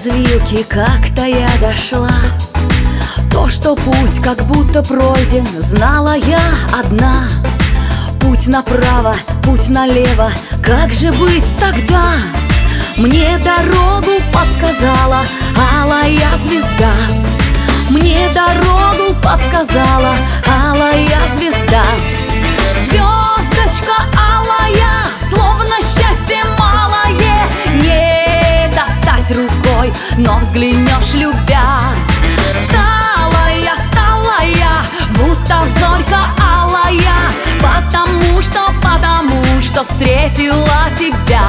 развилки как-то я дошла. То, что путь как будто пройден, знала я одна. Путь направо, путь налево, как же быть тогда? Мне дорогу подсказала алая звезда. Мне дорогу подсказала алая звезда. Звездочка алая, словно счастье малое, не достать рукой, но взглянешь любя. Стала я, будто зорька алая, потому что встретила тебя.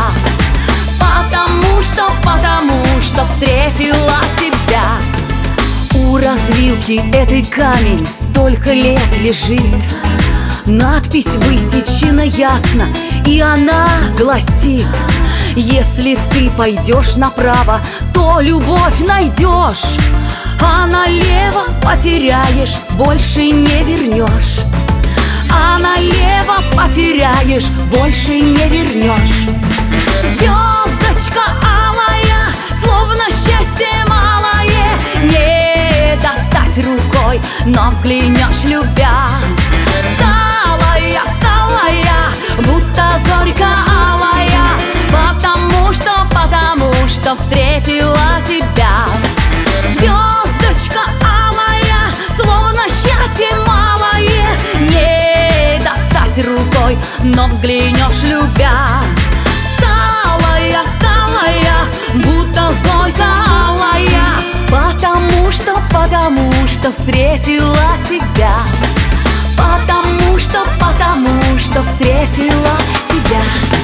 Потому что встретила тебя. У развилки этой камень столько лет лежит. Надпись высечена ясно, и она гласит: если ты пойдешь направо, то любовь найдешь, а налево потеряешь, больше не вернешь. А налево потеряешь, больше не вернешь. Звездочка алая, словно счастье малое, не достать рукой, но взглянешь любя. Стала я, будто зорька алая, потому что встретила тебя. Звездочка алая, словно счастье малое, не достать рукой, но взглянешь любя. Стала я, будто зорька алая, потому что встретила тебя. Потому что встретила тебя.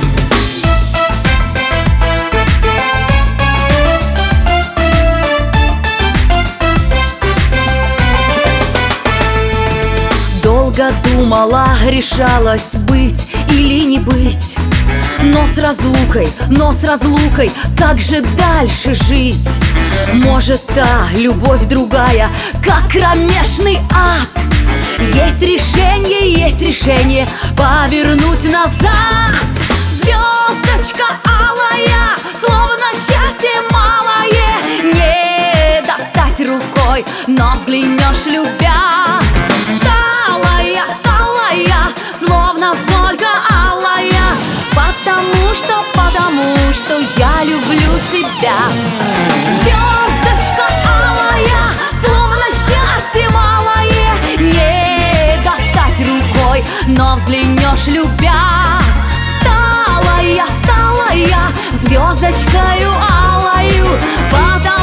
Долго думала, решалась быть или не быть. Но с разлукой, как же дальше жить? Может, та любовь другая, как кромешный ад. Есть решение повернуть назад. Звездочка алая, словно счастье малое, не достать рукой, но взглянешь любя. Стала я, словно зорька алая, потому что я люблю тебя. Звездочка алая, словно счастье малое, не достать рукой, но взглянешь любя. Стала я звездочкою алою, потому